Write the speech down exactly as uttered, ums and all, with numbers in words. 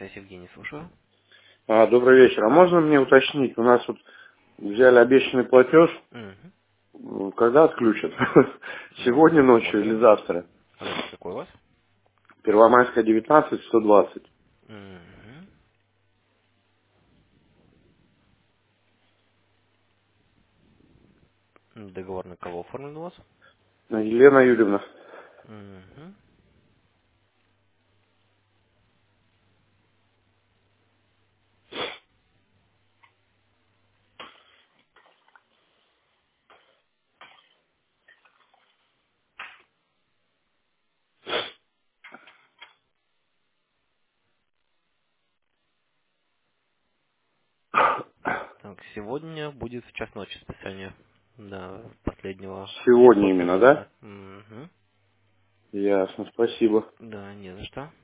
связь, Евгений, слушаю. А, добрый вечер. А можно мне уточнить, у нас вот взяли обещанный платеж, Угу. м, когда отключат? Ну, Сегодня ночью или посмотрим. завтра? Адрес какой у вас? Первомайская, девятнадцать, сто двадцать. Угу. Договор на кого оформлен у вас? Елена Юрьевна. Угу. Так, сегодня будет в час ночи списание. Да, последнего Сегодня семьсот именно, миллионов, да? да. Угу. Ясно, спасибо. Да, не за что.